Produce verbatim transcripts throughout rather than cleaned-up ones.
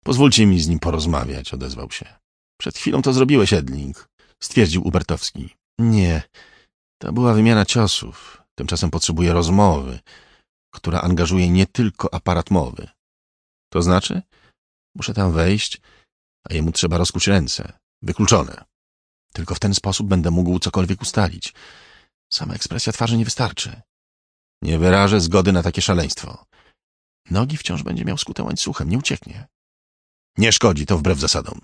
Pozwólcie mi z nim porozmawiać, odezwał się. Przed chwilą to zrobiłeś, Edling, stwierdził Ubertowski. Nie, to była wymiana ciosów. Tymczasem potrzebuję rozmowy, która angażuje nie tylko aparat mowy. To znaczy? Muszę tam wejść, a jemu trzeba rozkuć ręce. Wykluczone. Tylko w ten sposób będę mógł cokolwiek ustalić. Sama ekspresja twarzy nie wystarczy. Nie wyrażę zgody na takie szaleństwo. Nogi wciąż będzie miał skute łańcuchem, nie ucieknie. Nie szkodzi, to wbrew zasadom.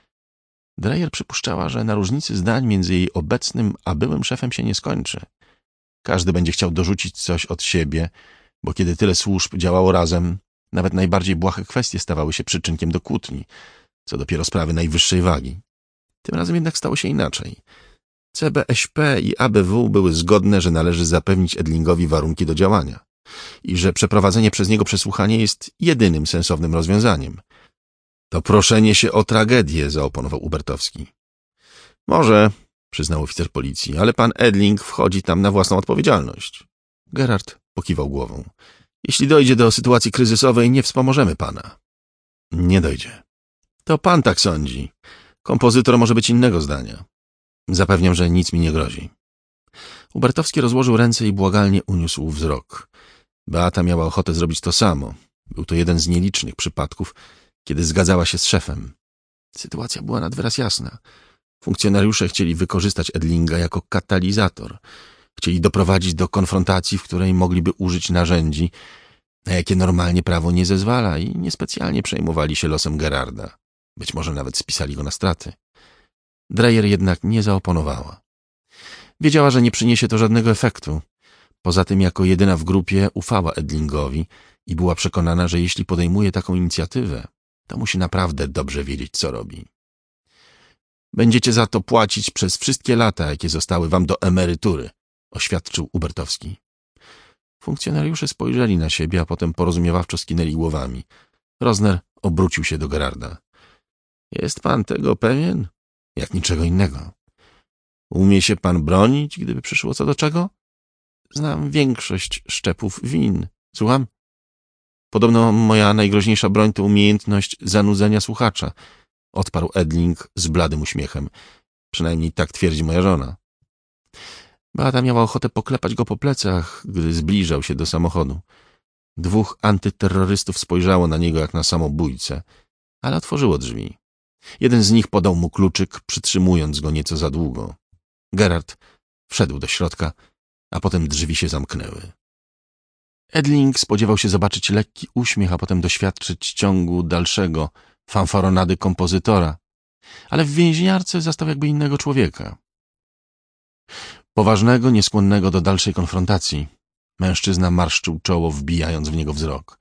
Dreyer przypuszczała, że na różnicy zdań między jej obecnym a byłym szefem się nie skończy. Każdy będzie chciał dorzucić coś od siebie, bo kiedy tyle służb działało razem, nawet najbardziej błahe kwestie stawały się przyczynkiem do kłótni, co dopiero sprawy najwyższej wagi. Tym razem jednak stało się inaczej. C B S P i A B W były zgodne, że należy zapewnić Edlingowi warunki do działania i że przeprowadzenie przez niego przesłuchania jest jedynym sensownym rozwiązaniem. To proszenie się o tragedię, zaoponował Ubertowski. Może, przyznał oficer policji, ale pan Edling wchodzi tam na własną odpowiedzialność. Gerard pokiwał głową. Jeśli dojdzie do sytuacji kryzysowej, nie wspomożemy pana. Nie dojdzie. To pan tak sądzi. Kompozytor może być innego zdania. Zapewniam, że nic mi nie grozi. Ubertowski rozłożył ręce i błagalnie uniósł wzrok. Beata miała ochotę zrobić to samo. Był to jeden z nielicznych przypadków, kiedy zgadzała się z szefem. Sytuacja była nad wyraz jasna. Funkcjonariusze chcieli wykorzystać Edlinga jako katalizator. Chcieli doprowadzić do konfrontacji, w której mogliby użyć narzędzi, na jakie normalnie prawo nie zezwala, i niespecjalnie przejmowali się losem Gerarda. Być może nawet spisali go na straty. Dreyer jednak nie zaoponowała. Wiedziała, że nie przyniesie to żadnego efektu. Poza tym jako jedyna w grupie ufała Edlingowi i była przekonana, że jeśli podejmuje taką inicjatywę, to musi naprawdę dobrze wiedzieć, co robi. Będziecie za to płacić przez wszystkie lata, jakie zostały wam do emerytury, oświadczył Ubertowski. Funkcjonariusze spojrzeli na siebie, a potem porozumiewawczo skinęli głowami. Rosner obrócił się do Gerarda. Jest pan tego pewien? Jak niczego innego. Umie się pan bronić, gdyby przyszło co do czego? Znam większość szczepów win. Słucham? Podobno moja najgroźniejsza broń to umiejętność zanudzenia słuchacza, odparł Edling z bladym uśmiechem. Przynajmniej tak twierdzi moja żona. Beata miała ochotę poklepać go po plecach, gdy zbliżał się do samochodu. Dwóch antyterrorystów spojrzało na niego jak na samobójcę, ale otworzyło drzwi. Jeden z nich podał mu kluczyk, przytrzymując go nieco za długo. Gerard wszedł do środka, a potem drzwi się zamknęły. Edling spodziewał się zobaczyć lekki uśmiech, a potem doświadczyć ciągu dalszego fanfaronady kompozytora, ale w więźniarce zastał jakby innego człowieka. Poważnego, nieskłonnego do dalszej konfrontacji. Mężczyzna marszczył czoło, wbijając w niego wzrok.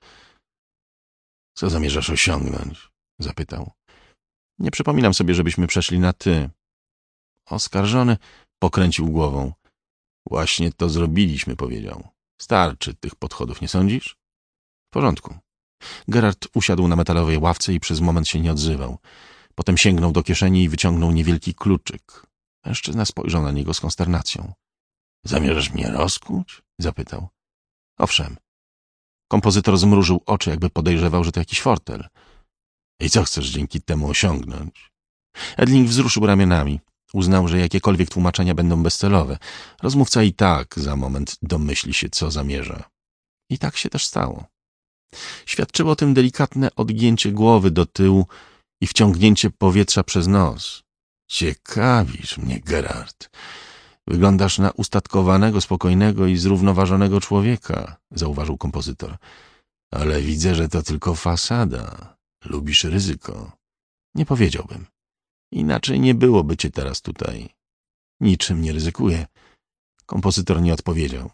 — Co zamierzasz osiągnąć? — zapytał. — Nie przypominam sobie, żebyśmy przeszli na ty. Oskarżony pokręcił głową. — Właśnie to zrobiliśmy — powiedział. — Starczy tych podchodów, nie sądzisz? — W porządku. Gerard usiadł na metalowej ławce i przez moment się nie odzywał. Potem sięgnął do kieszeni i wyciągnął niewielki kluczyk. Mężczyzna spojrzał na niego z konsternacją. — Zamierzasz mnie rozkuć? — zapytał. — Owszem. Kompozytor zmrużył oczy, jakby podejrzewał, że to jakiś fortel. — I co chcesz dzięki temu osiągnąć? Edling wzruszył ramionami. Uznał, że jakiekolwiek tłumaczenia będą bezcelowe. Rozmówca i tak za moment domyśli się, co zamierza. I tak się też stało. Świadczyło o tym delikatne odgięcie głowy do tyłu i wciągnięcie powietrza przez nos. — Ciekawisz mnie, Gerard. Wyglądasz na ustatkowanego, spokojnego i zrównoważonego człowieka — zauważył kompozytor. — Ale widzę, że to tylko fasada. Lubisz ryzyko. Nie powiedziałbym. Inaczej nie byłoby cię teraz tutaj. Niczym nie ryzykuję. Kompozytor nie odpowiedział.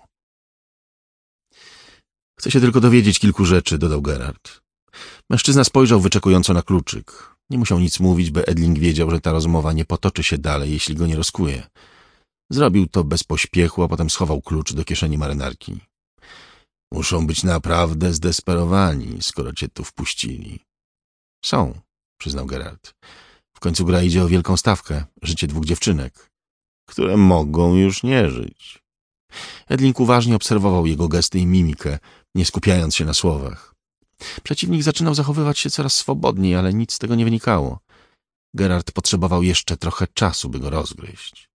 Chcę się tylko dowiedzieć kilku rzeczy, dodał Gerard. Mężczyzna spojrzał wyczekująco na kluczyk. Nie musiał nic mówić, by Edling wiedział, że ta rozmowa nie potoczy się dalej, jeśli go nie rozkuje. Zrobił to bez pośpiechu, a potem schował klucz do kieszeni marynarki. Muszą być naprawdę zdesperowani, skoro cię tu wpuścili. Są, przyznał Gerard. W końcu gra idzie o wielką stawkę, życie dwóch dziewczynek, które mogą już nie żyć. Edling uważnie obserwował jego gesty i mimikę, nie skupiając się na słowach. Przeciwnik zaczynał zachowywać się coraz swobodniej, ale nic z tego nie wynikało. Geralt potrzebował jeszcze trochę czasu, by go rozgryźć.